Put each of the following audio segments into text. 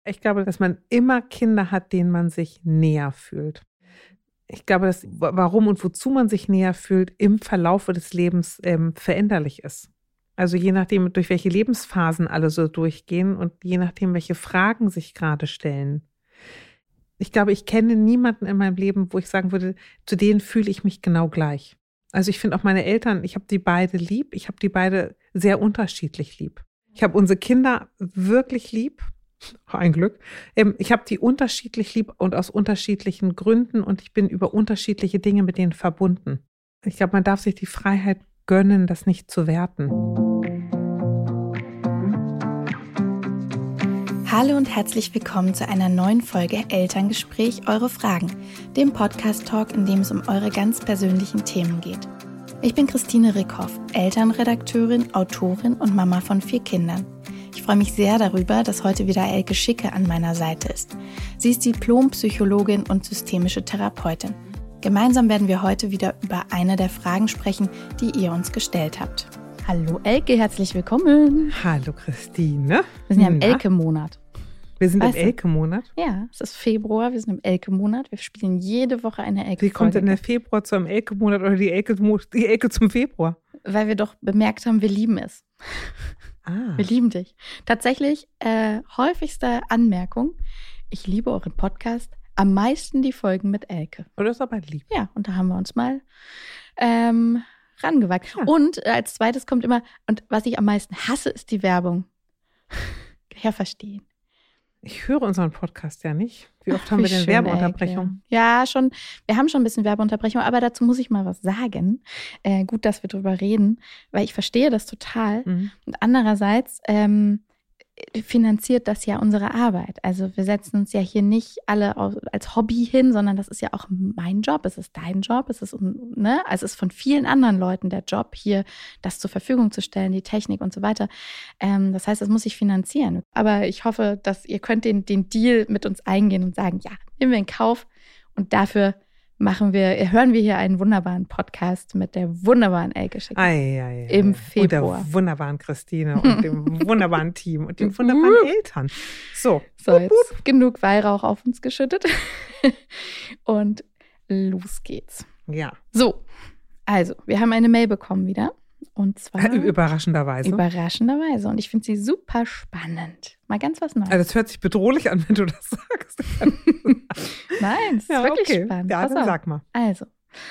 Ich glaube, dass man immer Kinder hat, denen man sich näher fühlt. Ich glaube, dass warum und wozu man sich näher fühlt, im Verlaufe des Lebens veränderlich ist. Also je nachdem, durch welche Lebensphasen alle so durchgehen und je nachdem, welche Fragen sich gerade stellen. Ich glaube, ich kenne niemanden in meinem Leben, wo ich sagen würde, zu denen fühle ich mich genau gleich. Also ich finde auch meine Eltern, ich habe die beide lieb. Ich habe die beide sehr unterschiedlich lieb. Ich habe unsere Kinder wirklich lieb. Ein Glück. Ich habe die unterschiedlich lieb und aus unterschiedlichen Gründen und ich bin über unterschiedliche Dinge mit denen verbunden. Ich glaube, man darf sich die Freiheit gönnen, das nicht zu werten. Hallo und herzlich willkommen zu einer neuen Folge Elterngespräch, eure Fragen, dem Podcast-Talk, in dem es um eure ganz persönlichen Themen geht. Ich bin Christine Rickhoff, Elternredakteurin, Autorin und Mama von 4 Kindern. Ich freue mich sehr darüber, dass heute wieder Elke Schicke an meiner Seite ist. Sie ist Diplompsychologin und systemische Therapeutin. Gemeinsam werden wir heute wieder über eine der Fragen sprechen, die ihr uns gestellt habt. Hallo Elke, herzlich willkommen. Hallo Christine. Wir sind ja im Elke-Monat. Wir sind im Elke-Monat? Ja, es ist Februar, wir sind im Elke-Monat. Wir spielen jede Woche eine Elke-Folge. Wie kommt denn der Februar zu einem Elke-Monat oder die Elke zum Februar? Weil wir doch bemerkt haben, wir lieben es. Wir lieben dich. Tatsächlich, häufigste Anmerkung, ich liebe euren Podcast, am meisten die Folgen mit Elke. Oh, das ist aber lieb. Ja, und da haben wir uns mal rangewagt. Ja. Und als zweites kommt immer, und was ich am meisten hasse, ist die Werbung. Ja, verstehen. Ich höre unseren Podcast ja nicht. Wie oft haben wir denn Werbeunterbrechung? Ja, schon. Wir haben schon ein bisschen Werbeunterbrechung, aber dazu muss ich mal was sagen. Gut, dass wir drüber reden, weil ich verstehe das total. Und andererseits finanziert das ja unsere Arbeit. Also wir setzen uns ja hier nicht alle als Hobby hin, sondern das ist ja auch mein Job, es ist dein Job, es ist von vielen anderen Leuten der Job, hier das zur Verfügung zu stellen, die Technik und so weiter. Das heißt, das muss ich finanzieren. Aber ich hoffe, dass ihr könnt den Deal mit uns eingehen und sagen, ja, nehmen wir in Kauf und dafür hören wir hier einen wunderbaren Podcast mit der wunderbaren Elke Schicke im Februar. Und der wunderbaren Christine und dem wunderbaren Team und den wunderbaren Eltern. So jetzt genug Weihrauch auf uns geschüttet und los geht's. Ja. So, also wir haben eine Mail bekommen wieder. Und zwar Überraschenderweise. Und ich finde sie super spannend. Mal ganz was Neues. Also das hört sich bedrohlich an, wenn du das sagst. Nein, es ist wirklich spannend. Ja, dann sag mal. Also,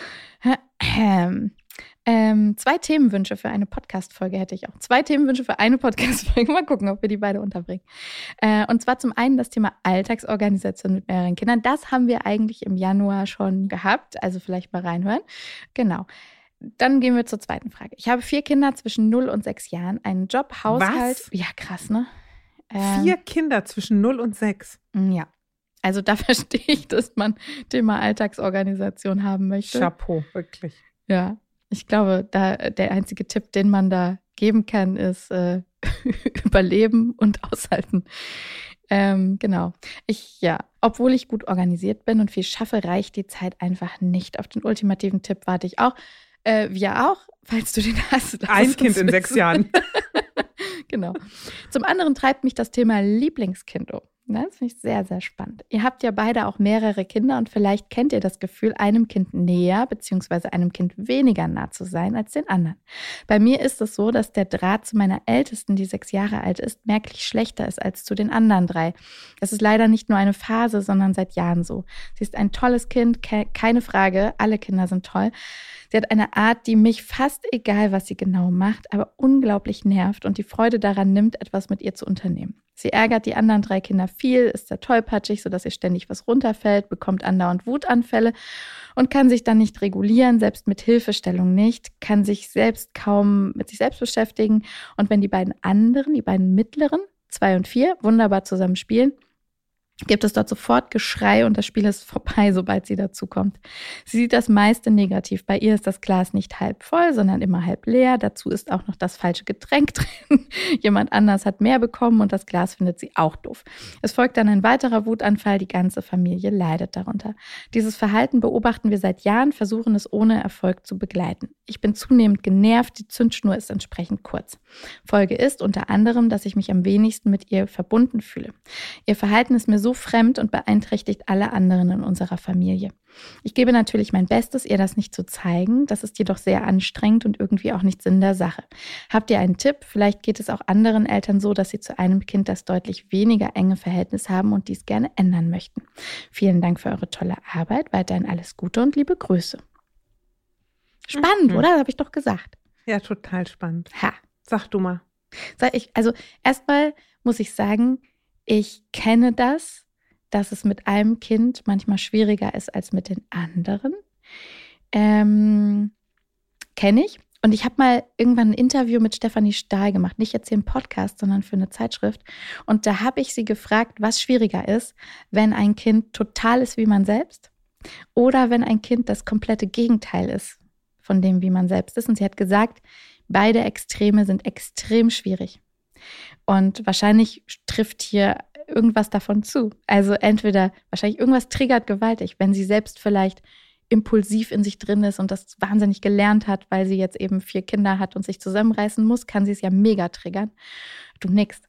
2 Themenwünsche für eine Podcast-Folge hätte ich auch. 2 Themenwünsche für eine Podcast-Folge. Mal gucken, ob wir die beide unterbringen. Und zwar zum einen das Thema Alltagsorganisation mit mehreren Kindern. Das haben wir eigentlich im Januar schon gehabt. Also vielleicht mal reinhören. Genau. Dann gehen wir zur zweiten Frage. Ich habe 4 Kinder zwischen 0 und 6 Jahren, einen Job, Haushalt. Was? Ja, krass, ne? 4 Kinder zwischen 0 und 6? Ja. Also da verstehe ich, dass man Thema Alltagsorganisation haben möchte. Chapeau, wirklich. Ja, ich glaube, der einzige Tipp, den man da geben kann, ist überleben und aushalten. Genau. Obwohl ich gut organisiert bin und viel schaffe, reicht die Zeit einfach nicht. Auf den ultimativen Tipp warte ich auch. Wir auch, falls du den hast. Ein Kind in 6 Jahren. Genau. Zum anderen treibt mich das Thema Lieblingskind um. Das finde ich sehr, sehr spannend. Ihr habt ja beide auch mehrere Kinder und vielleicht kennt ihr das Gefühl, einem Kind näher bzw. einem Kind weniger nah zu sein als den anderen. Bei mir ist es so, dass der Draht zu meiner Ältesten, die 6 Jahre alt ist, merklich schlechter ist als zu den anderen 3. Das ist leider nicht nur eine Phase, sondern seit Jahren so. Sie ist ein tolles Kind, keine Frage, alle Kinder sind toll. Sie hat eine Art, die mich fast egal, was sie genau macht, aber unglaublich nervt und die Freude daran nimmt, etwas mit ihr zu unternehmen. Sie ärgert die anderen 3 Kinder viel, ist sehr tollpatschig, sodass ihr ständig was runterfällt, bekommt andauernd Wutanfälle und kann sich dann nicht regulieren, selbst mit Hilfestellung nicht, kann sich selbst kaum mit sich selbst beschäftigen. Und wenn die beiden mittleren, 2 und 4, wunderbar zusammen spielen, gibt es dort sofort Geschrei und das Spiel ist vorbei, sobald sie dazukommt. Sie sieht das meiste negativ. Bei ihr ist das Glas nicht halb voll, sondern immer halb leer. Dazu ist auch noch das falsche Getränk drin. Jemand anders hat mehr bekommen und das Glas findet sie auch doof. Es folgt dann ein weiterer Wutanfall. Die ganze Familie leidet darunter. Dieses Verhalten beobachten wir seit Jahren, versuchen es ohne Erfolg zu begleiten. Ich bin zunehmend genervt, die Zündschnur ist entsprechend kurz. Folge ist unter anderem, dass ich mich am wenigsten mit ihr verbunden fühle. Ihr Verhalten ist mir so fremd und beeinträchtigt alle anderen in unserer Familie. Ich gebe natürlich mein Bestes, ihr das nicht zu zeigen. Das ist jedoch sehr anstrengend und irgendwie auch nicht Sinn der Sache. Habt ihr einen Tipp? Vielleicht geht es auch anderen Eltern so, dass sie zu einem Kind das deutlich weniger enge Verhältnis haben und dies gerne ändern möchten. Vielen Dank für eure tolle Arbeit. Weiterhin alles Gute und liebe Grüße. Spannend, oder? Das habe ich doch gesagt. Ja, total spannend. Ha. Sag du mal. Also erstmal muss ich sagen, ich kenne das, dass es mit einem Kind manchmal schwieriger ist als mit den anderen. Kenne ich. Und ich habe mal irgendwann ein Interview mit Stefanie Stahl gemacht. Nicht jetzt hier im Podcast, sondern für eine Zeitschrift. Und da habe ich sie gefragt, was schwieriger ist, wenn ein Kind total ist wie man selbst oder wenn ein Kind das komplette Gegenteil ist von dem, wie man selbst ist. Und sie hat gesagt, beide Extreme sind extrem schwierig. Und wahrscheinlich trifft hier irgendwas davon zu. Also entweder wahrscheinlich irgendwas triggert gewaltig, wenn sie selbst vielleicht impulsiv in sich drin ist und das wahnsinnig gelernt hat, weil sie jetzt eben 4 Kinder hat und sich zusammenreißen muss, kann sie es ja mega triggern. Du nickst.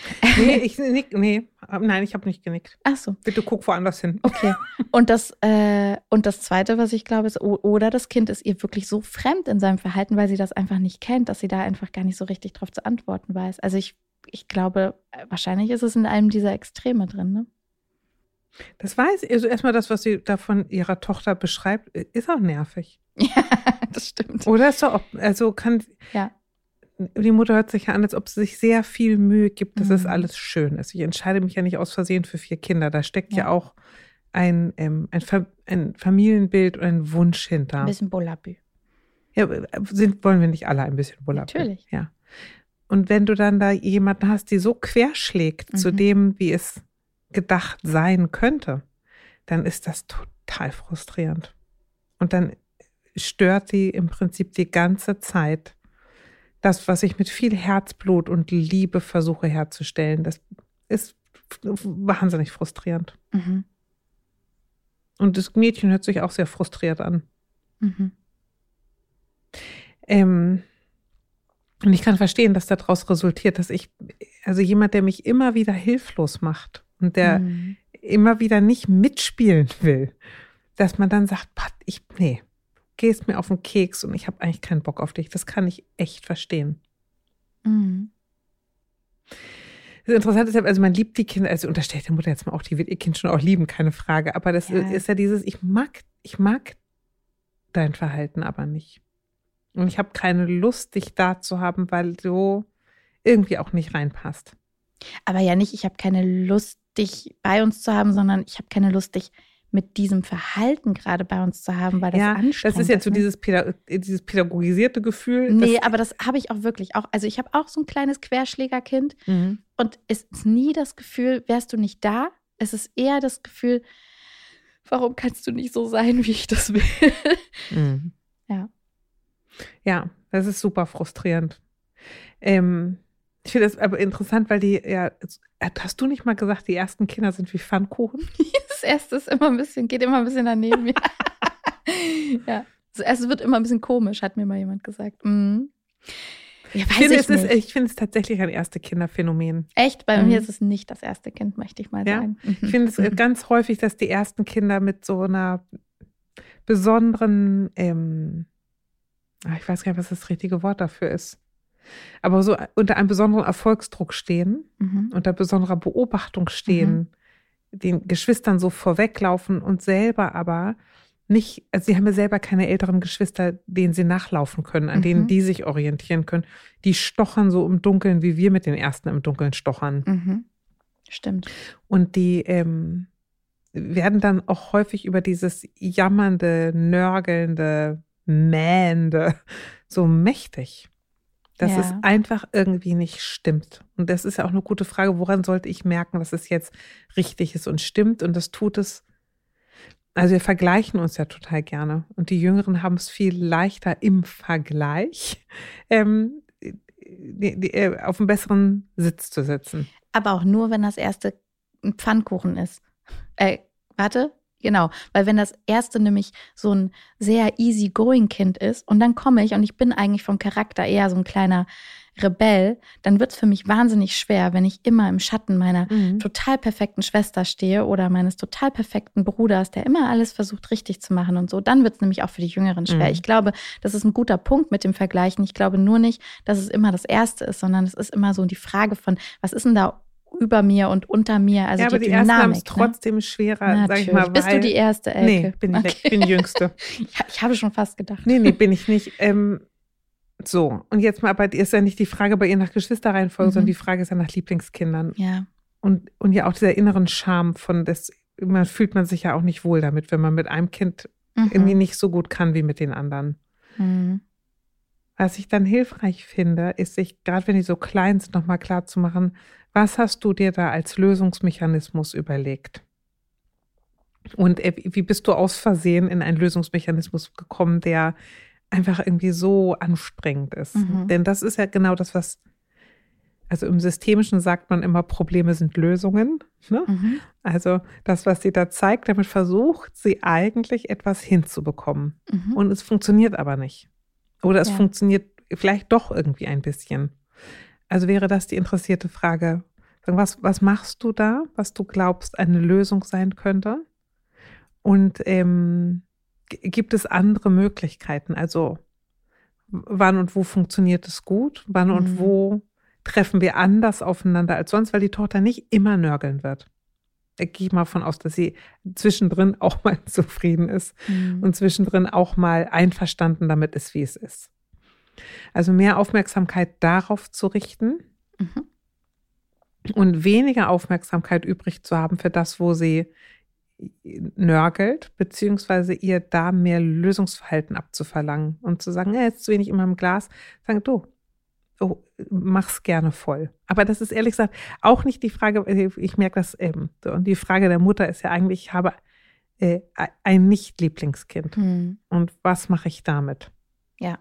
Nein, ich habe nicht genickt. Ach so. Bitte guck woanders hin. Okay. Und das Zweite, was ich glaube, ist, oder das Kind ist ihr wirklich so fremd in seinem Verhalten, weil sie das einfach nicht kennt, dass sie da einfach gar nicht so richtig drauf zu antworten weiß. Also ich glaube, wahrscheinlich ist es in einem dieser Extreme drin, ne? Das weiß ich. Also erstmal das, was sie da von ihrer Tochter beschreibt, ist auch nervig. Ja, das stimmt. Oder ist doch, also kann, ja. Die Mutter hört sich ja an, als ob sie sich sehr viel Mühe gibt, dass es alles schön ist. Ich entscheide mich ja nicht aus Versehen für 4 Kinder. Da steckt ja auch ein Familienbild und ein Wunsch hinter. Ein bisschen Bullabü. Ja, wollen wir nicht alle ein bisschen Bullabü? Natürlich. Ja. Und wenn du dann da jemanden hast, die so querschlägt zu dem, wie es gedacht sein könnte, dann ist das total frustrierend. Und dann stört sie im Prinzip die ganze Zeit das, was ich mit viel Herzblut und Liebe versuche herzustellen. Das ist wahnsinnig frustrierend. Mhm. Und das Mädchen hört sich auch sehr frustriert an. Mhm. Und ich kann verstehen, dass daraus resultiert, dass also jemand, der mich immer wieder hilflos macht und der immer wieder nicht mitspielen will, dass man dann sagt, nee, gehst mir auf den Keks und ich habe eigentlich keinen Bock auf dich. Das kann ich echt verstehen. Mhm. Das Interessante ist, also man liebt die Kinder, also unterstellt der Mutter jetzt mal auch, die wird ihr Kind schon auch lieben, keine Frage. Aber das ist ja dieses, ich mag dein Verhalten aber nicht. Und ich habe keine Lust, dich da zu haben, weil du irgendwie auch nicht reinpasst. Aber ja nicht, ich habe keine Lust, dich bei uns zu haben, sondern ich habe keine Lust, dich mit diesem Verhalten gerade bei uns zu haben, weil das anstrengend ist. Das ist jetzt so dieses pädagogisierte Gefühl. Nee, aber das habe ich auch wirklich auch. Also ich habe auch so ein kleines Querschlägerkind und es ist nie das Gefühl, wärst du nicht da? Es ist eher das Gefühl, warum kannst du nicht so sein, wie ich das will? Mhm. Ja. Ja, das ist super frustrierend. Ich finde das aber interessant, weil hast du nicht mal gesagt, die ersten Kinder sind wie Pfannkuchen? Das erste ist geht immer ein bisschen daneben. Ja. Das erste wird immer ein bisschen komisch, hat mir mal jemand gesagt. Mhm. Ja, ich finde es tatsächlich ein erste Kinderphänomen. Echt? Bei mir ist es nicht das erste Kind, möchte ich mal sagen. Ich finde es ganz häufig, dass die ersten Kinder mit so einer besonderen, ich weiß gar nicht, was das richtige Wort dafür ist, aber so unter einem besonderen Erfolgsdruck stehen, unter besonderer Beobachtung stehen, den Geschwistern so vorweglaufen und selber aber nicht, also sie haben ja selber keine älteren Geschwister, denen sie nachlaufen können, an denen die sich orientieren können. Die stochern so im Dunkeln, wie wir mit den Ersten im Dunkeln stochern. Stimmt. Und die werden dann auch häufig über dieses jammernde, nörgelnde, mähende so mächtig. Dass es einfach irgendwie nicht stimmt. Und das ist ja auch eine gute Frage, woran sollte ich merken, dass es jetzt richtig ist und stimmt? Und das tut es. Also wir vergleichen uns ja total gerne. Und die Jüngeren haben es viel leichter im Vergleich, auf einem besseren Sitz zu sitzen. Aber auch nur, wenn das erste ein Pfannkuchen ist. Genau, weil wenn das erste nämlich so ein sehr easy-going Kind ist und dann komme ich und ich bin eigentlich vom Charakter eher so ein kleiner Rebell, dann wird es für mich wahnsinnig schwer, wenn ich immer im Schatten meiner total perfekten Schwester stehe oder meines total perfekten Bruders, der immer alles versucht richtig zu machen und so. Dann wird es nämlich auch für die Jüngeren schwer. Ich glaube, das ist ein guter Punkt mit dem Vergleichen. Ich glaube nur nicht, dass es immer das Erste ist, sondern es ist immer so die Frage von, was ist denn da über mir und unter mir, also ja, aber die Ersten haben Dynamik. es trotzdem schwerer, sag ich mal. Bist du die Erste, Elke? Nee, bin ich nicht. Ich bin die Jüngste. Ich habe schon fast gedacht. Nee, bin ich nicht. So, und jetzt mal, aber ist ja nicht die Frage bei ihr nach Geschwisterreihenfolge, sondern die Frage ist ja nach Lieblingskindern. Ja. Und ja auch dieser inneren Charme von das, man fühlt man sich ja auch nicht wohl damit, wenn man mit einem Kind irgendwie nicht so gut kann wie mit den anderen. Was ich dann hilfreich finde, ist sich, gerade wenn die so klein sind, nochmal klar zu machen, was hast du dir da als Lösungsmechanismus überlegt? Und wie bist du aus Versehen in einen Lösungsmechanismus gekommen, der einfach irgendwie so anstrengend ist? Denn das ist ja genau das, was, also im Systemischen sagt man immer, Probleme sind Lösungen. Ne? Also das, was sie da zeigt, damit versucht sie eigentlich etwas hinzubekommen. Und es funktioniert aber nicht. Oder es funktioniert vielleicht doch irgendwie ein bisschen. Also wäre das die interessierte Frage. Was machst du da, was du glaubst, eine Lösung sein könnte? Und gibt es andere Möglichkeiten? Also wann und wo funktioniert es gut? Wann und wo treffen wir anders aufeinander als sonst? Weil die Tochter nicht immer nörgeln wird. Da gehe ich mal von aus, dass sie zwischendrin auch mal zufrieden ist und zwischendrin auch mal einverstanden damit ist, wie es ist. Also mehr Aufmerksamkeit darauf zu richten und weniger Aufmerksamkeit übrig zu haben für das, wo sie nörgelt, beziehungsweise ihr da mehr Lösungsverhalten abzuverlangen und zu sagen, jetzt zu wenig in meinem Glas, sagen, du, mach's gerne voll. Aber das ist ehrlich gesagt auch nicht die Frage, ich merke das eben, und die Frage der Mutter ist ja eigentlich, ich habe ein Nicht-Lieblingskind. Und was mache ich damit? Ja.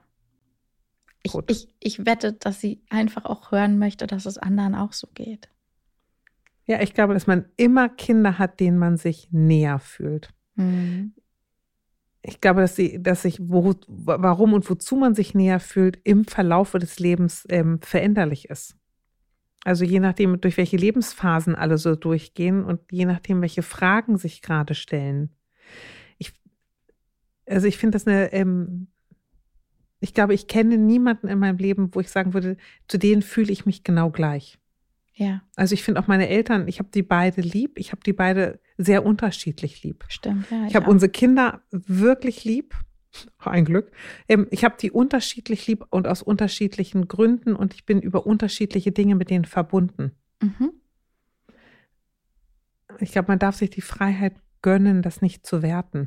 Ich wette, dass sie einfach auch hören möchte, dass es anderen auch so geht. Ja, ich glaube, dass man immer Kinder hat, denen man sich näher fühlt. Ich glaube, dass sich warum und wozu man sich näher fühlt, im Verlaufe des Lebens veränderlich ist. Also je nachdem, durch welche Lebensphasen alle so durchgehen und je nachdem, welche Fragen sich gerade stellen. Ich finde das ich glaube, ich kenne niemanden in meinem Leben, wo ich sagen würde, zu denen fühle ich mich genau gleich. Ja. Also ich finde auch meine Eltern, ich habe die beide lieb, ich habe die beide sehr unterschiedlich lieb. Stimmt, ja. Ich habe unsere Kinder wirklich lieb, ein Glück. Ich habe die unterschiedlich lieb und aus unterschiedlichen Gründen und ich bin über unterschiedliche Dinge mit denen verbunden. Ich glaube, man darf sich die Freiheit gönnen, das nicht zu werten.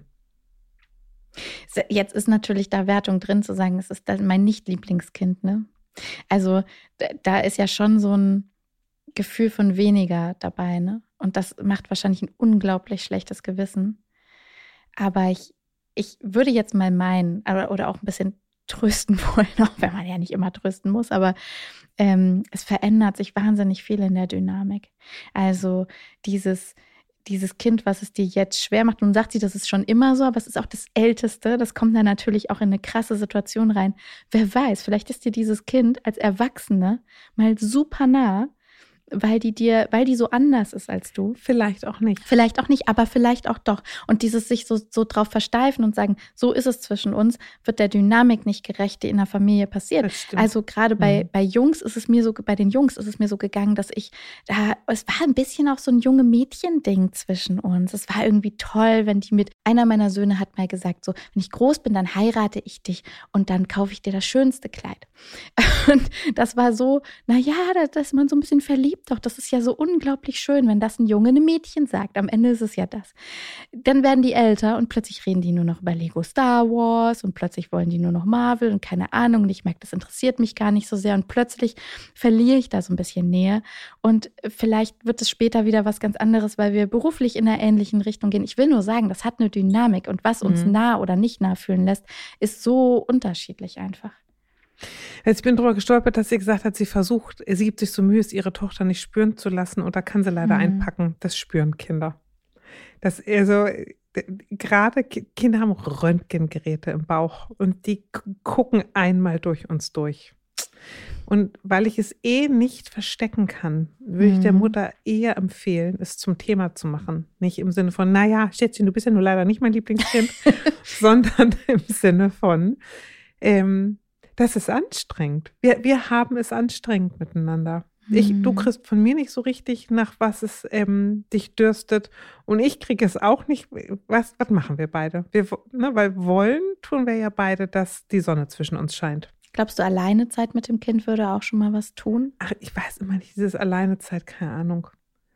Jetzt ist natürlich da Wertung drin, zu sagen, es ist mein Nicht-Lieblingskind, ne? Also da ist ja schon so ein Gefühl von weniger dabei, ne? Und das macht wahrscheinlich ein unglaublich schlechtes Gewissen. Aber ich würde jetzt mal meinen, oder auch ein bisschen trösten wollen, auch wenn man ja nicht immer trösten muss, aber es verändert sich wahnsinnig viel in der Dynamik. Also dieses Kind, was es dir jetzt schwer macht, nun sagt sie, das ist schon immer so, aber es ist auch das Älteste, das kommt dann natürlich auch in eine krasse Situation rein. Wer weiß, vielleicht ist dir dieses Kind als Erwachsene mal super nah, weil die so anders ist als du. Vielleicht auch nicht. Vielleicht auch nicht, aber vielleicht auch doch. Und dieses sich so drauf versteifen und sagen, so ist es zwischen uns, wird der Dynamik nicht gerecht, die in der Familie passiert. Also gerade bei Jungs ist es mir so, bei den Jungs ist es mir so gegangen, dass es war ein bisschen auch so ein junge Mädchen-Ding zwischen uns. Es war irgendwie toll, wenn einer meiner Söhne hat mal gesagt, so, wenn ich groß bin, dann heirate ich dich und dann kaufe ich dir das schönste Kleid. Und das war so, naja, dass man so ein bisschen verliebt lieb doch, das ist ja so unglaublich schön, wenn das ein Junge einem Mädchen sagt. Am Ende ist es ja das. Dann werden die älter und plötzlich reden die nur noch über Lego Star Wars und plötzlich wollen die nur noch Marvel und keine Ahnung. Und ich merke, das interessiert mich gar nicht so sehr. Und plötzlich verliere ich da so ein bisschen Nähe. Und vielleicht wird es später wieder was ganz anderes, weil wir beruflich in einer ähnlichen Richtung gehen. Ich will nur sagen, das hat eine Dynamik. Und was uns nah oder nicht nah fühlen lässt, ist so unterschiedlich einfach. Ich bin drüber gestolpert, dass sie gesagt hat, sie gibt sich so Mühe, es ihre Tochter nicht spüren zu lassen. Und da kann sie leider einpacken, das spüren Kinder. Gerade Kinder haben Röntgengeräte im Bauch und die gucken einmal durch uns durch. Und weil ich es nicht verstecken kann, würde ich der Mutter eher empfehlen, es zum Thema zu machen. Nicht im Sinne von, naja, Schätzchen, du bist ja nur leider nicht mein Lieblingskind, sondern im Sinne von, das ist anstrengend. Wir haben es anstrengend miteinander. Du kriegst von mir nicht so richtig, nach was es dich dürstet. Und ich kriege es auch nicht. Was machen wir beide? Weil wollen tun wir ja beide, dass die Sonne zwischen uns scheint. Glaubst du, Alleinezeit mit dem Kind würde auch schon mal was tun? Ach, ich weiß immer nicht, dieses Alleinezeit, keine Ahnung.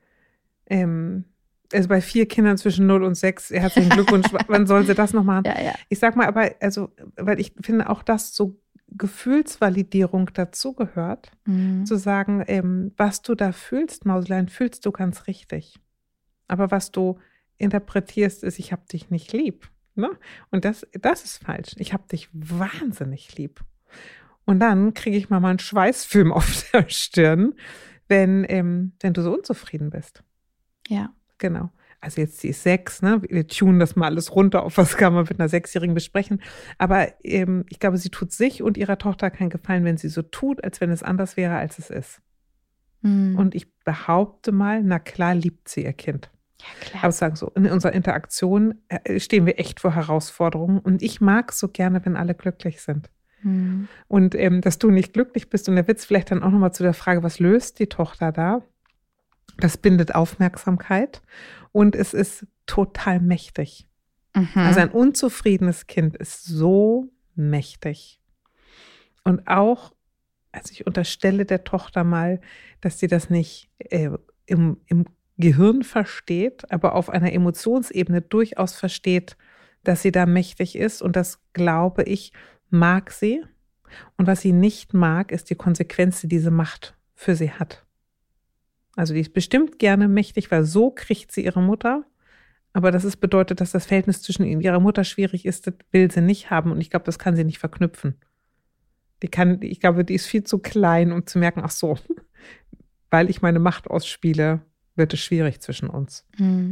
Also bei 4 Kindern zwischen 0 und 6, herzlichen Glückwunsch, wann soll sie das noch machen? Ja. Ich sag mal, aber, weil ich finde auch, dass so Gefühlsvalidierung dazugehört, zu sagen, was du da fühlst, Mauslein, fühlst du ganz richtig. Aber was du interpretierst, ist, ich habe dich nicht lieb. Ne? Und das ist falsch. Ich habe dich wahnsinnig lieb. Und dann kriege ich mal einen Schweißfilm auf der Stirn, wenn du so unzufrieden bist. Ja. Genau. Also jetzt, sie ist 6, ne? Wir tunen das mal alles runter, auf was kann man mit einer 6-Jährigen besprechen. Aber ich glaube, sie tut sich und ihrer Tochter keinen Gefallen, wenn sie so tut, als wenn es anders wäre, als es ist. Und ich behaupte mal, na klar liebt sie ihr Kind. Ja, klar. Aber sagen so, in unserer Interaktion stehen wir echt vor Herausforderungen. Und ich mag so gerne, wenn alle glücklich sind. Und dass du nicht glücklich bist. Und der Witz vielleicht dann auch nochmal zu der Frage, was löst die Tochter da? Das bindet Aufmerksamkeit und es ist total mächtig. Also ein unzufriedenes Kind ist so mächtig. Und auch, also ich unterstelle der Tochter mal, dass sie das nicht im Gehirn versteht, aber auf einer Emotionsebene durchaus versteht, dass sie da mächtig ist. Und das, glaube ich, mag sie. Und was sie nicht mag, ist die Konsequenz, die diese Macht für sie hat. Also die ist bestimmt gerne mächtig, weil so kriegt sie ihre Mutter. Aber bedeutet, dass das Verhältnis zwischen ihnen und ihrer Mutter schwierig ist, das will sie nicht haben. Und ich glaube, das kann sie nicht verknüpfen. Ich glaube, die ist viel zu klein, um zu merken, ach so, weil ich meine Macht ausspiele, wird es schwierig zwischen uns.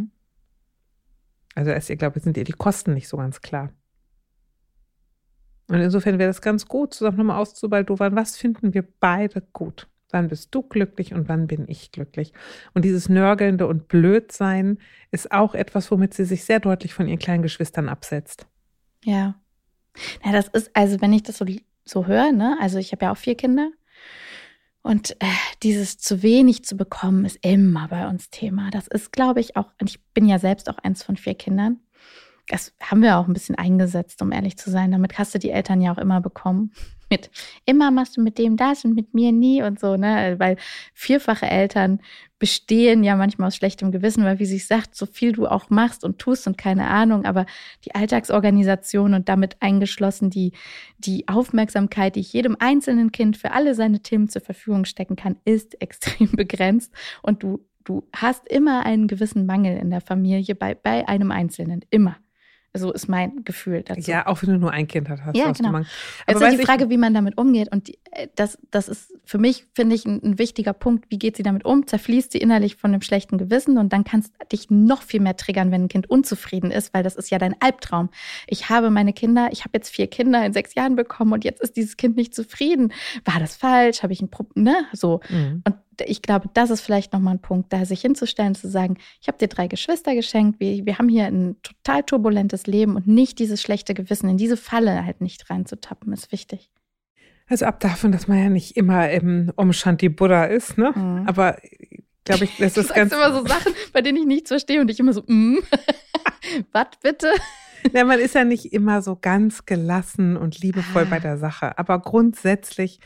Also ich glaube, sind ihr die Kosten nicht so ganz klar. Und insofern wäre das ganz gut, zusammen nochmal auszubaldowern, was finden wir beide gut? Wann bist du glücklich und wann bin ich glücklich? Und dieses Nörgelnde und Blödsein ist auch etwas, womit sie sich sehr deutlich von ihren kleinen Geschwistern absetzt. Ja. Ja, das ist, also wenn ich das so höre, ne, also ich habe ja auch 4 Kinder und dieses zu wenig zu bekommen ist immer bei uns Thema. Das ist, glaube ich, auch, und ich bin ja selbst auch eins von 4 Kindern. Das haben wir auch ein bisschen eingesetzt, um ehrlich zu sein. Damit hast du die Eltern ja auch immer bekommen. Immer machst du mit dem das und mit mir nie und so, ne? Weil 4-fache Eltern bestehen ja manchmal aus schlechtem Gewissen, weil, wie sie sagt, so viel du auch machst und tust und keine Ahnung, aber die Alltagsorganisation und damit eingeschlossen die Aufmerksamkeit, die ich jedem einzelnen Kind für alle seine Themen zur Verfügung stecken kann, ist extrem begrenzt und du hast immer einen gewissen Mangel in der Familie bei einem Einzelnen, immer. So ist mein Gefühl dazu. Ja, auch wenn du nur ein Kind hast. Ja, genau. Jetzt ist die Frage, wie man damit umgeht. Und das ist für mich, finde ich, ein wichtiger Punkt. Wie geht sie damit um? Zerfließt sie innerlich von dem schlechten Gewissen? Und dann kannst du dich noch viel mehr triggern, wenn ein Kind unzufrieden ist, weil das ist ja dein Albtraum. Ich habe jetzt 4 Kinder in 6 Jahren bekommen und jetzt ist dieses Kind nicht zufrieden. War das falsch? Habe ich ein Problem? Ne? So. Und ich glaube, das ist vielleicht nochmal ein Punkt, da sich hinzustellen, zu sagen, ich habe dir 3 Geschwister geschenkt, wir haben hier ein total turbulentes Leben und nicht dieses schlechte Gewissen, in diese Falle halt nicht reinzutappen, ist wichtig. Also ab davon, dass man ja nicht immer im Om Shanti Buddha ist, ne? Aber glaube ich, das ist ganz... Du sagst immer so Sachen, bei denen ich nichts verstehe und ich immer so, was bitte? Ja, man ist ja nicht immer so ganz gelassen und liebevoll bei der Sache, aber grundsätzlich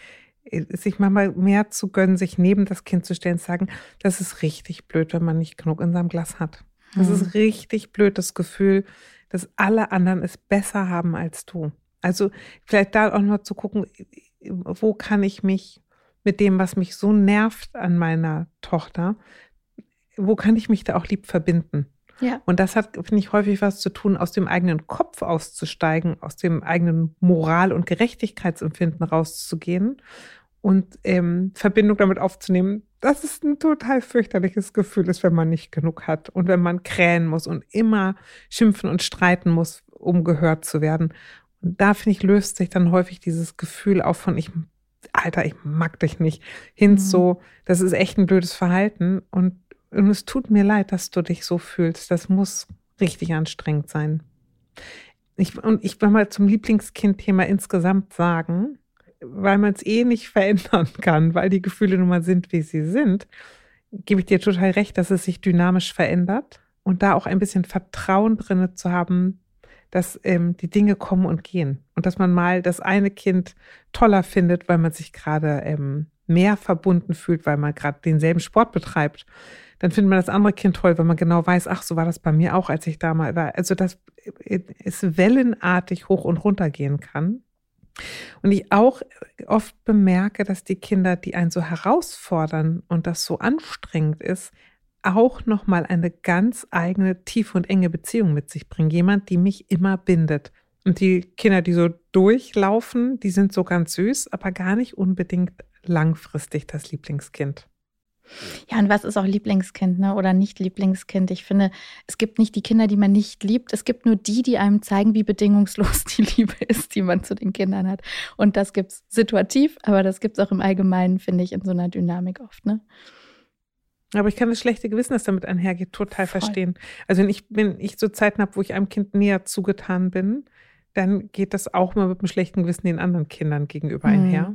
sich manchmal mehr zu gönnen, sich neben das Kind zu stellen, zu sagen, das ist richtig blöd, wenn man nicht genug in seinem Glas hat. Das ist richtig blöd, das Gefühl, dass alle anderen es besser haben als du. Also vielleicht da auch noch zu gucken, wo kann ich mich mit dem, was mich so nervt an meiner Tochter, wo kann ich mich da auch lieb verbinden? Ja. Und das hat, finde ich, häufig was zu tun, aus dem eigenen Kopf auszusteigen, aus dem eigenen Moral- und Gerechtigkeitsempfinden rauszugehen und Verbindung damit aufzunehmen, dass es ein total fürchterliches Gefühl ist, wenn man nicht genug hat und wenn man krähen muss und immer schimpfen und streiten muss, um gehört zu werden. Und da, finde ich, löst sich dann häufig dieses Gefühl auf von Alter, ich mag dich nicht, hin zu, das ist echt ein blödes Verhalten und es tut mir leid, dass du dich so fühlst. Das muss richtig anstrengend sein. Ich will mal zum Lieblingskind-Thema insgesamt sagen, weil man es nicht verändern kann, weil die Gefühle nun mal sind, wie sie sind, gebe ich dir total recht, dass es sich dynamisch verändert und da auch ein bisschen Vertrauen drin zu haben, dass die Dinge kommen und gehen und dass man mal das eine Kind toller findet, weil man sich gerade mehr verbunden fühlt, weil man gerade denselben Sport betreibt. Dann findet man das andere Kind toll, wenn man genau weiß, ach, so war das bei mir auch, als ich da mal war. Also, dass es wellenartig hoch und runter gehen kann. Und ich auch oft bemerke, dass die Kinder, die einen so herausfordern und das so anstrengend ist, auch nochmal eine ganz eigene, tiefe und enge Beziehung mit sich bringen. Jemand, die mich immer bindet. Und die Kinder, die so durchlaufen, die sind so ganz süß, aber gar nicht unbedingt langfristig das Lieblingskind. Ja, und was ist auch Lieblingskind, ne? Oder nicht Lieblingskind? Ich finde, es gibt nicht die Kinder, die man nicht liebt. Es gibt nur die einem zeigen, wie bedingungslos die Liebe ist, die man zu den Kindern hat. Und das gibt es situativ, aber das gibt es auch im Allgemeinen, finde ich, in so einer Dynamik oft, ne? Aber ich kann das schlechte Gewissen, das damit einhergeht, total verstehen. Also wenn ich so Zeiten habe, wo ich einem Kind näher zugetan bin, dann geht das auch mal mit einem schlechten Gewissen den anderen Kindern gegenüber einher.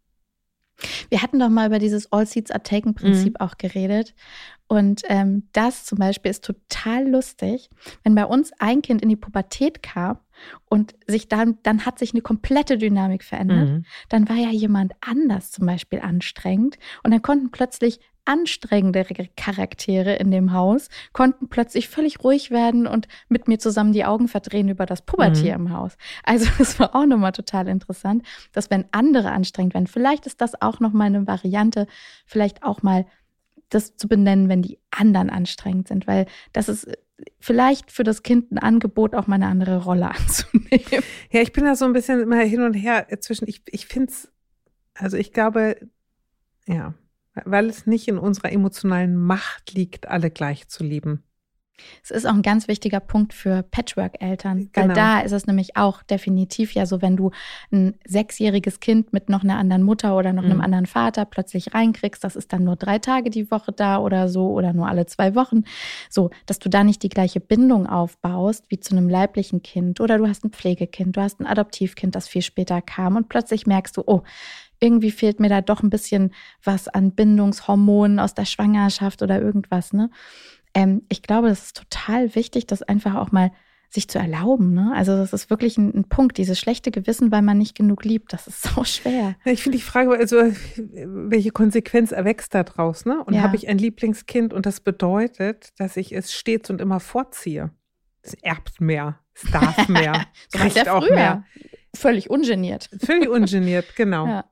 Wir hatten doch mal über dieses All Seeds Are Taken Prinzip auch geredet. Und das zum Beispiel ist total lustig, wenn bei uns ein Kind in die Pubertät kam und sich dann hat sich eine komplette Dynamik verändert. Dann war ja jemand anders zum Beispiel anstrengend und dann konnten plötzlich anstrengendere Charaktere in dem Haus, konnten plötzlich völlig ruhig werden und mit mir zusammen die Augen verdrehen über das Pubertier im Haus. Also das war auch nochmal total interessant, dass wenn andere anstrengend werden, vielleicht ist das auch nochmal eine Variante, vielleicht auch mal das zu benennen, wenn die anderen anstrengend sind, weil das ist vielleicht für das Kind ein Angebot, auch mal eine andere Rolle anzunehmen. Ja, ich bin da so ein bisschen immer hin und her zwischen, ich finde es, also ich glaube, ja, weil es nicht in unserer emotionalen Macht liegt, alle gleich zu lieben. Es ist auch ein ganz wichtiger Punkt für Patchwork-Eltern, weil da ist es nämlich auch definitiv ja so, wenn du ein 6-jähriges Kind mit noch einer anderen Mutter oder noch einem anderen Vater plötzlich reinkriegst, das ist dann nur 3 Tage die Woche da oder so oder nur alle 2 Wochen, so, dass du da nicht die gleiche Bindung aufbaust wie zu einem leiblichen Kind oder du hast ein Pflegekind, du hast ein Adoptivkind, das viel später kam und plötzlich merkst du, oh, irgendwie fehlt mir da doch ein bisschen was an Bindungshormonen aus der Schwangerschaft oder irgendwas, ne? Ich glaube, das ist total wichtig, das einfach auch mal sich zu erlauben, ne? Also das ist wirklich ein Punkt, dieses schlechte Gewissen, weil man nicht genug liebt, das ist so schwer. Ja, ich finde die Frage, also welche Konsequenz erwächst da draus, ne? Und habe ich ein Lieblingskind und das bedeutet, dass ich es stets und immer vorziehe. Es erbt mehr, es darf mehr, so kriegt auch mehr. Völlig ungeniert. Völlig ungeniert, genau. Ja.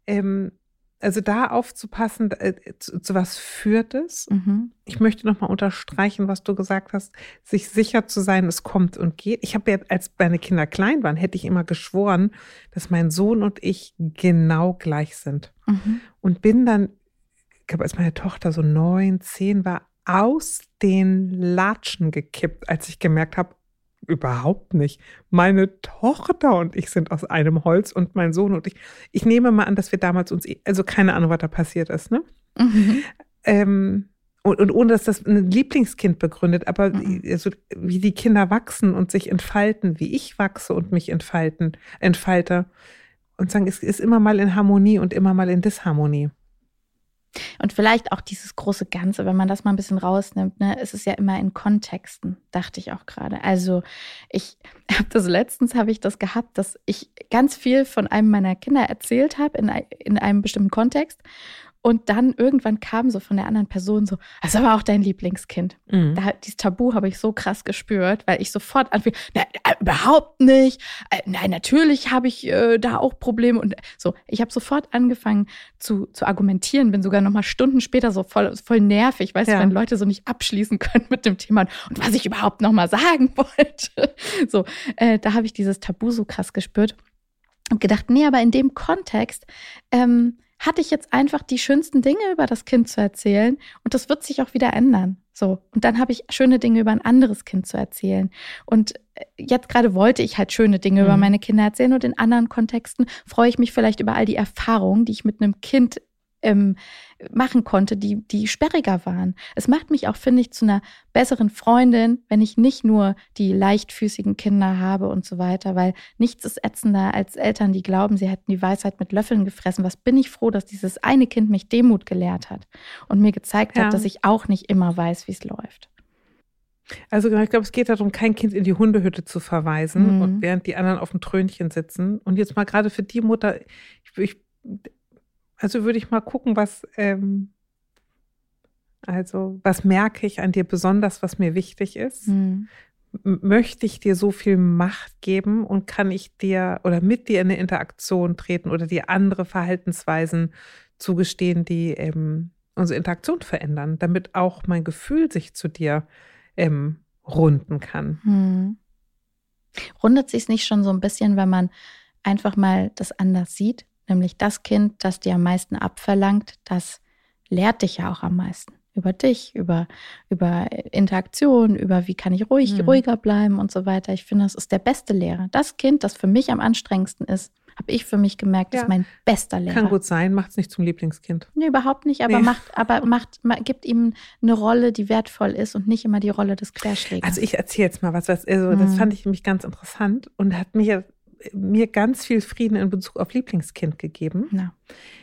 Also da aufzupassen, zu was führt es? Ich möchte nochmal unterstreichen, was du gesagt hast, sich sicher zu sein, es kommt und geht. Ich habe ja, als meine Kinder klein waren, hätte ich immer geschworen, dass mein Sohn und ich genau gleich sind. Und bin dann, ich glaube, als meine Tochter so 9, 10 war, aus den Latschen gekippt, als ich gemerkt habe, überhaupt nicht. Meine Tochter und ich sind aus einem Holz und mein Sohn und ich. Ich nehme mal an, dass wir damals uns, also keine Ahnung, was da passiert ist, ne? Und ohne, dass das ein Lieblingskind begründet, aber also, wie die Kinder wachsen und sich entfalten, wie ich wachse und mich entfalte und sagen, es ist immer mal in Harmonie und immer mal in Disharmonie. Und vielleicht auch dieses große Ganze, wenn man das mal ein bisschen rausnimmt, ne, es ist ja immer in Kontexten, dachte ich auch gerade. Also ich habe letztens gehabt, dass ich ganz viel von einem meiner Kinder erzählt habe in einem bestimmten Kontext. Und dann irgendwann kam so von der anderen Person so, das ist aber auch dein Lieblingskind. Mhm. Dieses Tabu habe ich so krass gespürt, weil ich sofort anfing, überhaupt nicht. Nein, natürlich habe ich da auch Probleme. Und so, ich habe sofort angefangen zu argumentieren, bin sogar nochmal Stunden später so voll nervig, weißt du, wenn Leute so nicht abschließen können mit dem Thema und was ich überhaupt nochmal sagen wollte. So, da habe ich dieses Tabu so krass gespürt und gedacht, nee, aber in dem Kontext hatte ich jetzt einfach die schönsten Dinge über das Kind zu erzählen und das wird sich auch wieder ändern. So. Und dann habe ich schöne Dinge über ein anderes Kind zu erzählen. Und jetzt gerade wollte ich halt schöne Dinge über meine Kinder erzählen und in anderen Kontexten freue ich mich vielleicht über all die Erfahrungen, die ich mit einem Kind machen konnte, die sperriger waren. Es macht mich auch, finde ich, zu einer besseren Freundin, wenn ich nicht nur die leichtfüßigen Kinder habe und so weiter, weil nichts ist ätzender als Eltern, die glauben, sie hätten die Weisheit mit Löffeln gefressen. Was bin ich froh, dass dieses eine Kind mich Demut gelehrt hat und mir gezeigt hat, dass ich auch nicht immer weiß, wie es läuft. Also ich glaube, es geht darum, kein Kind in die Hundehütte zu verweisen, und während die anderen auf dem Trönchen sitzen. Und jetzt mal gerade für die Mutter, also würde ich mal gucken, was merke ich an dir besonders, was mir wichtig ist? Möchte ich dir so viel Macht geben und kann ich dir oder mit dir in eine Interaktion treten oder dir andere Verhaltensweisen zugestehen, die unsere Interaktion verändern, damit auch mein Gefühl sich zu dir runden kann? Rundet sich es nicht schon so ein bisschen, wenn man einfach mal das anders sieht? Nämlich das Kind, das dir am meisten abverlangt, das lehrt dich ja auch am meisten. Über dich, über Interaktion, über wie kann ich ruhiger bleiben und so weiter. Ich finde, das ist der beste Lehrer. Das Kind, das für mich am anstrengendsten ist, habe ich für mich gemerkt, ist mein bester Lehrer. Kann gut sein, macht es nicht zum Lieblingskind. Nee, überhaupt nicht, aber gibt ihm eine Rolle, die wertvoll ist und nicht immer die Rolle des Querschlägers. Also ich erzähle jetzt mal was das fand ich nämlich ganz interessant und hat mir ganz viel Frieden in Bezug auf Lieblingskind gegeben. Ja.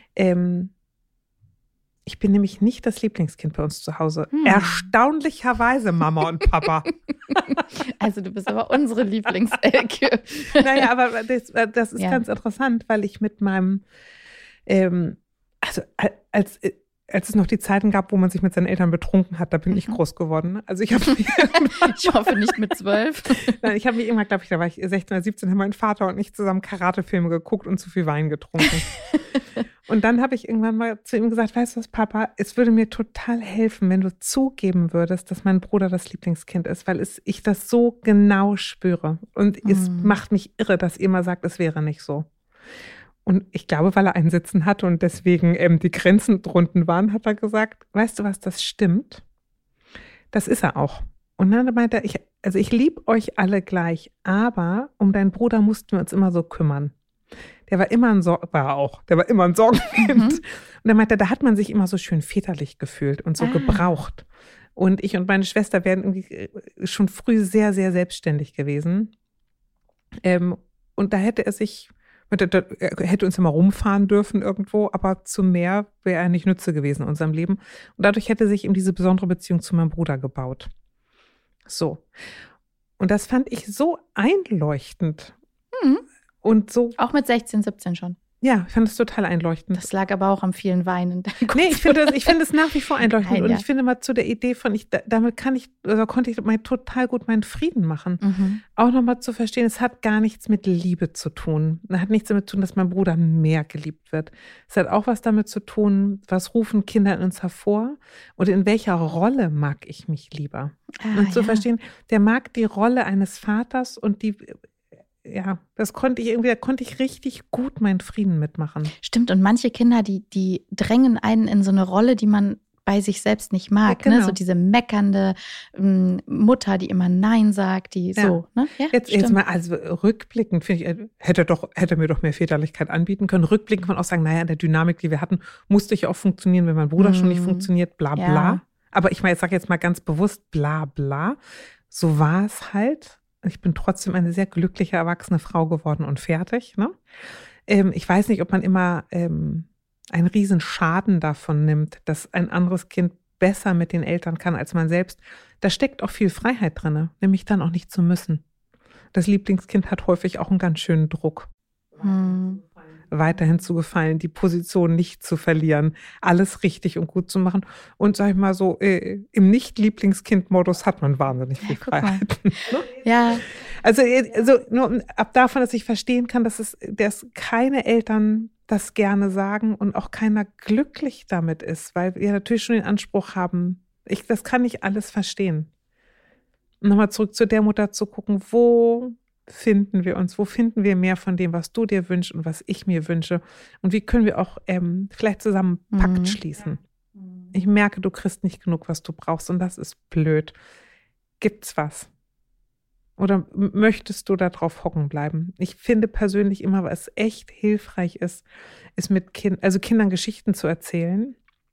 Ich bin nämlich nicht das Lieblingskind bei uns zu Hause. Erstaunlicherweise, Mama und Papa. Also du bist aber unsere Lieblingselke. Naja, aber das ist ganz interessant, weil ich mit meinem, als es noch die Zeiten gab, wo man sich mit seinen Eltern betrunken hat, da bin ich groß geworden. Also ich hoffe nicht mit 12. Nein, ich habe mich irgendwann, glaube ich, da war ich 16 oder 17, haben mein Vater und ich zusammen Karatefilme geguckt und zu viel Wein getrunken. Und dann habe ich irgendwann mal zu ihm gesagt, weißt du was, Papa, es würde mir total helfen, wenn du zugeben würdest, dass mein Bruder das Lieblingskind ist, weil ich das so genau spüre. Und es macht mich irre, dass ihr immer sagt, es wäre nicht so. Und ich glaube, weil er einen Sitzen hatte und deswegen die Grenzen drunten waren, hat er gesagt, weißt du was, das stimmt. Das ist er auch. Und dann meinte er, ich liebe euch alle gleich, aber um deinen Bruder mussten wir uns immer so kümmern. Der war immer ein Sorgenkind. Und er meinte, da hat man sich immer so schön väterlich gefühlt und so gebraucht. Und ich und meine Schwester wären irgendwie schon früh sehr, sehr selbstständig gewesen. Und da hätte er hätte uns immer rumfahren dürfen irgendwo, aber zu mehr wäre er nicht Nütze gewesen in unserem Leben. Und dadurch hätte sich eben diese besondere Beziehung zu meinem Bruder gebaut. So. Und das fand ich so einleuchtend. Und so. Auch mit 16, 17 schon. Ja, ich fand das total einleuchtend. Das lag aber auch am vielen Weinen. Nee, ich finde es nach wie vor einleuchtend. Und ich finde mal zu der Idee von, konnte ich mal total gut meinen Frieden machen. Auch nochmal zu verstehen, es hat gar nichts mit Liebe zu tun. Es hat nichts damit zu tun, dass mein Bruder mehr geliebt wird. Es hat auch was damit zu tun, was rufen Kinder in uns hervor und in welcher Rolle mag ich mich lieber. Und zu verstehen, der mag die Rolle eines Vaters und da konnte ich richtig gut meinen Frieden mitmachen. Stimmt, und manche Kinder, die drängen einen in so eine Rolle, die man bei sich selbst nicht mag. Ja, genau. Ne? So diese meckernde Mutter, die immer Nein sagt, so. Ne? Ja, jetzt mal, also rückblickend, finde ich, hätte mir doch mehr Väterlichkeit anbieten können. Rückblickend kann man auch sagen, naja, in der Dynamik, die wir hatten, musste ich auch funktionieren, wenn mein Bruder schon nicht funktioniert, bla bla. Ja. Aber ich sage jetzt mal ganz bewusst, bla bla. So war es halt. Ich bin trotzdem eine sehr glückliche, erwachsene Frau geworden und fertig. Ne? Ich weiß nicht, ob man immer einen riesen Schaden davon nimmt, dass ein anderes Kind besser mit den Eltern kann als man selbst, da steckt auch viel Freiheit drin, nämlich dann auch nicht zu müssen. Das Lieblingskind hat häufig auch einen ganz schönen Druck. Weiterhin zu gefallen, die Position nicht zu verlieren, alles richtig und gut zu machen. Und sag ich mal so, im Nicht-Lieblingskind-Modus hat man wahnsinnig viel Freiheit. Ja. Also nur ab davon, dass ich verstehen kann, dass keine Eltern das gerne sagen und auch keiner glücklich damit ist, weil wir natürlich schon den Anspruch haben, das kann ich alles verstehen. Und nochmal zurück zu der Mutter zu gucken, wo finden wir uns, wo finden wir mehr von dem, was du dir wünschst und was ich mir wünsche und wie können wir auch vielleicht zusammen Pakt schließen. Ich merke, du kriegst nicht genug, was du brauchst und das ist blöd. Gibt's was? Oder möchtest du da drauf hocken bleiben? Ich finde persönlich immer, was echt hilfreich ist mit Kindern Geschichten zu erzählen,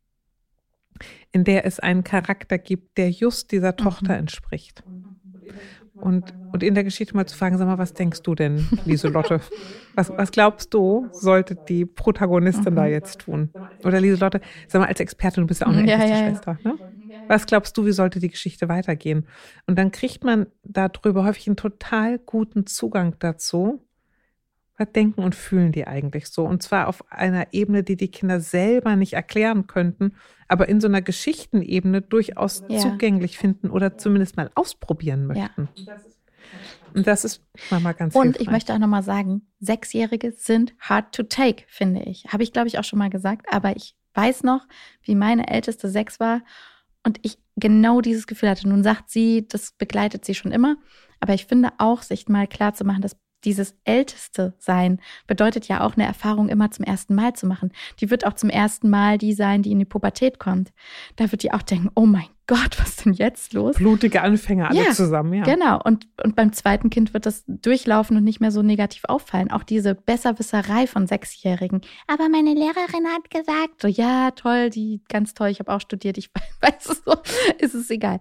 in der es einen Charakter gibt, der just dieser Tochter entspricht. Und in der Geschichte mal zu fragen, sag mal, was denkst du denn, Lieselotte? Was glaubst du, sollte die Protagonistin da jetzt tun? Oder Lieselotte, sag mal, als Expertin, du bist ja auch eine älteste Schwester, ne? Was glaubst du, wie sollte die Geschichte weitergehen? Und dann kriegt man darüber häufig einen total guten Zugang dazu. Was denken und fühlen die eigentlich so? Und zwar auf einer Ebene, die die Kinder selber nicht erklären könnten, aber in so einer Geschichtenebene durchaus zugänglich finden oder zumindest mal ausprobieren möchten. Ja. Und das ist mal ganz hilfreich. Und ich möchte auch nochmal sagen, 6-Jährige sind hard to take, finde ich. Habe ich, glaube ich, auch schon mal gesagt. Aber ich weiß noch, wie meine älteste 6 war und ich genau dieses Gefühl hatte. Nun sagt sie, das begleitet sie schon immer. Aber ich finde auch, sich mal klar zu machen, dass dieses älteste Sein bedeutet ja auch eine Erfahrung immer zum ersten Mal zu machen. Die wird auch zum ersten Mal die sein, die in die Pubertät kommt. Da wird die auch denken, oh mein Gott, was ist denn jetzt los? Blutige Anfänger alle zusammen, ja. Genau. Und beim zweiten Kind wird das durchlaufen und nicht mehr so negativ auffallen. Auch diese Besserwisserei von 6-Jährigen. Aber meine Lehrerin hat gesagt, so, ja, toll, ganz toll, ich habe auch studiert, ich weiß es so, ist es egal.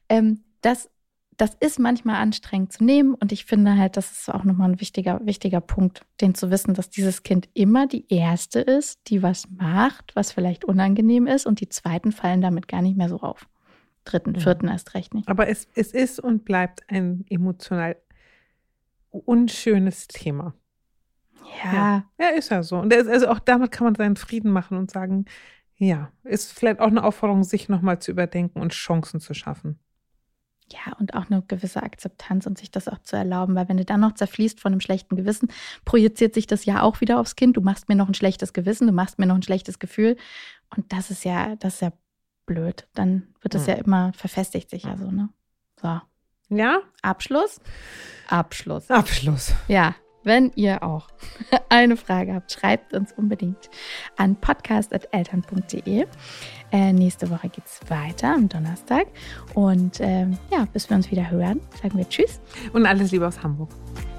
Das ist manchmal anstrengend zu nehmen und ich finde halt, das ist auch nochmal ein wichtiger Punkt, den zu wissen, dass dieses Kind immer die Erste ist, die was macht, was vielleicht unangenehm ist und die Zweiten fallen damit gar nicht mehr so auf. 3., 4. erst recht nicht. Aber es ist und bleibt ein emotional unschönes Thema. Ja. Ja, ist ja so. Und also auch damit kann man seinen Frieden machen und sagen, ja, ist vielleicht auch eine Aufforderung, sich nochmal zu überdenken und Chancen zu schaffen. Ja, und auch eine gewisse Akzeptanz und sich das auch zu erlauben, weil wenn du dann noch zerfließt von einem schlechten Gewissen, projiziert sich das ja auch wieder aufs Kind. Du machst mir noch ein schlechtes Gewissen, du machst mir noch ein schlechtes Gefühl und das ist ja blöd. Dann wird das ja immer, verfestigt sich ja so, ne? So. Ja? Abschluss. Ja. Wenn ihr auch eine Frage habt, schreibt uns unbedingt an podcast@eltern.de. Nächste Woche geht's weiter am Donnerstag. Und bis wir uns wieder hören, sagen wir Tschüss. Und alles Liebe aus Hamburg.